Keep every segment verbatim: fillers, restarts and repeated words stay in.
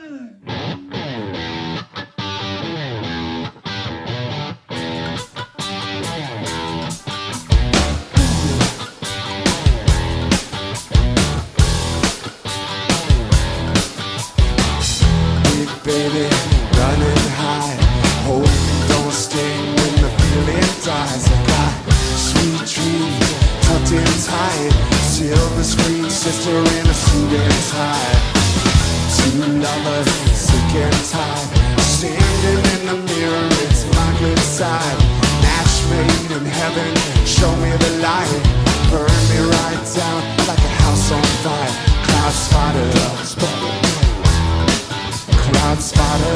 Baby, running high, hope don't sting when the feeling dies. I got sweet dreams tucked in tight, silver screen sister in a suit and tie. Two lovers sick and tired, standing in the mirror, it's my good side. Match made in heaven, show me the light, burn me right down like a house on fire. Cloud spotted up, spotted. Cloud spotter,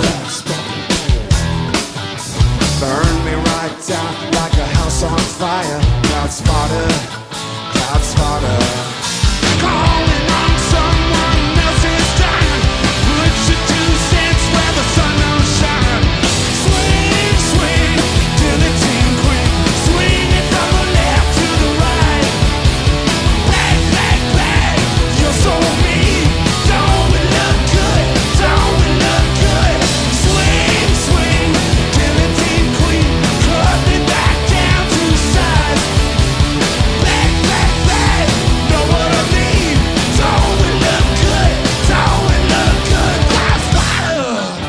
burn me right down like a house on fire. Cloud spotter, cloud spotter. Calling on someone else's time. Put your two cents where the sun don't shine. Swing, swing, till it's in quick. Swing it from the left to the right. Back, back, back, you're so mean. Don't we look good? Don't we look good? Swing, swing, till it's in queen. Cut me back down to size. Back, back, back, know what I mean? Don't we look good? Don't we look good? Cloud spotter.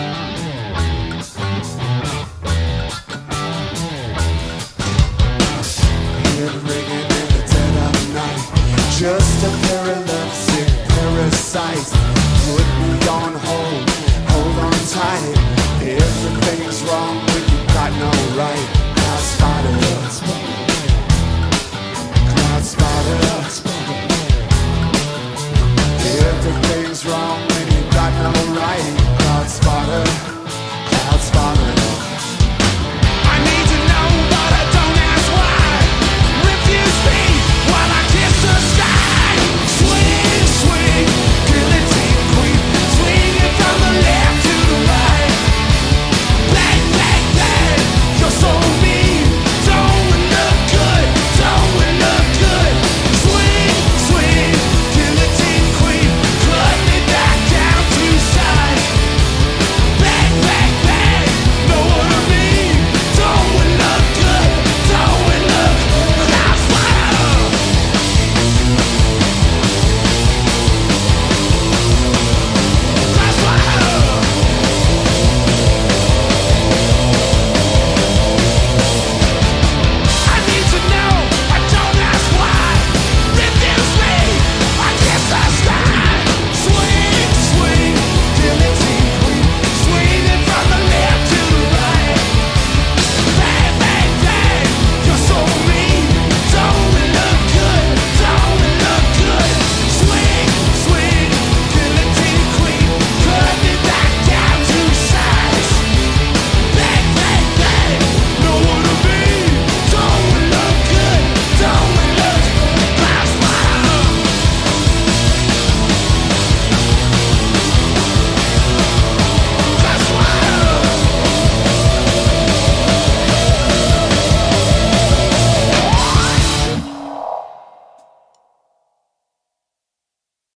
Head ringing in the dead of night. Just a pair of lovesick parasites. Put me on hold, hold on tight. Everything's wrong when you got no right. Cloud spotter, cloud spotter. Everything's wrong when you got no right. Cloud spotter, cloud spotter.